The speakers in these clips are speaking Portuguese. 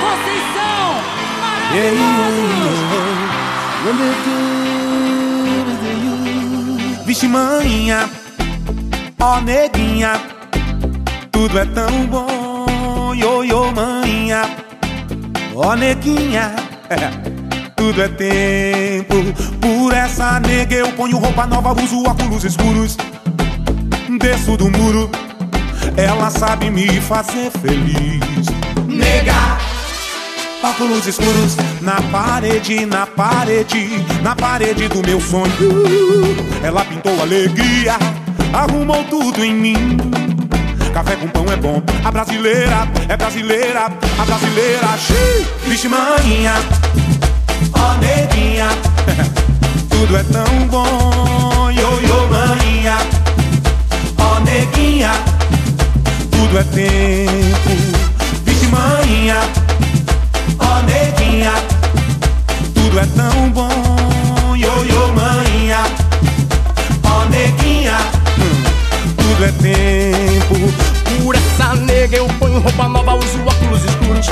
Vocês são maravilhosos. Vixe manhinha, ó neguinha, tudo é tão bom. Yo, manhinha, ó neguinha, tudo é tempo. Por essa nega eu ponho roupa nova, uso óculos escuros, desço do muro, ela sabe me fazer feliz. Nega, óculos escuros na parede, na parede, na parede do meu sonho. Ela pintou alegria, arrumou tudo em mim. Café com pão é bom, a brasileira é brasileira, a brasileira. Vixe manhinha, ó neguinha, tudo é tão bom. Yo, manhinha, ó neguinha, tudo é tempo. Vixe manhinha, ó neguinha, tudo é tão bom. Yo, manhinha, ó neguinha, tudo é tempo. Por essa nega eu ponho roupa nova, uso óculos escuros,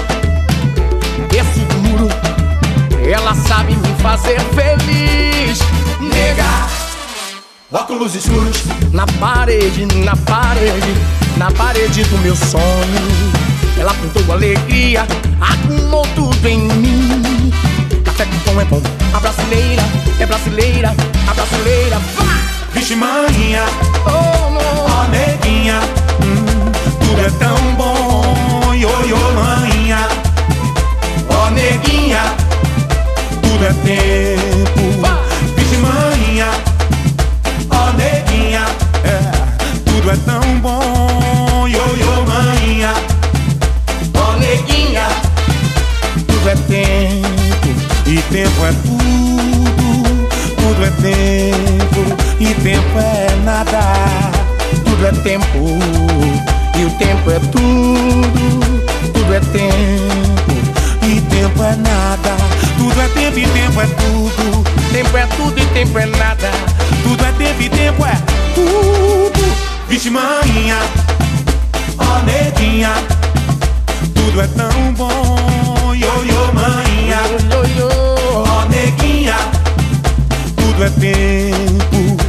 desço do muro, ela sabe me fazer feliz. Nega, óculos escuros na parede, na parede, na parede do meu sonho. Ela pintou alegria, arrumou tudo em mim. Café com pão é bom, a brasileira é brasileira, a brasileira. Vixe manhinha, ó neguinha, tudo é tão bom. Yo, manhinha, ó neguinha, tudo é tempo. Vixe manhinha, ó neguinha, tudo é tão bom. Yo, manhinha, ó neguinha, tudo é tempo. E tempo é tudo, tudo é tempo. E tempo é nada, tudo é tempo. E o tempo é tudo, tudo é tempo. E tempo é nada, tudo é tempo e tempo é tudo. Tempo é tudo e tempo é nada, tudo é tempo e tempo é tudo. Vixe manhinha, ó neguinha, tudo é tão bom. Yo, manhinha, ó neguinha, tudo é tempo.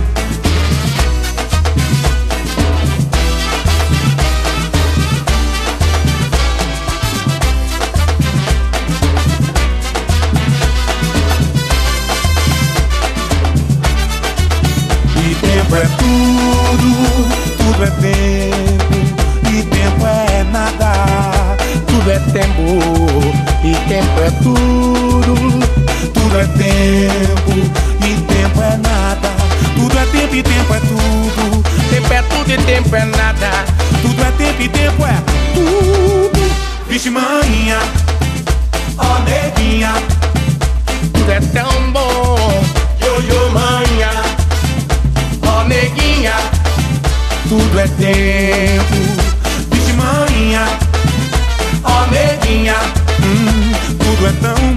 Tempo é tudo, tudo é tempo. E tempo é nada, tudo é tempo. E tempo é tudo, tudo é tempo. E tempo é nada, tudo é tempo e tempo é tudo. Tempo é tudo e tempo é nada, tudo é tempo e tempo é tudo. Vixe manhinha, ó neguinha, tudo é tão bom. Yo, manhinha, ó neguinha, tudo é tempo. Vixe manhinha, ó neguinha, tudo é tão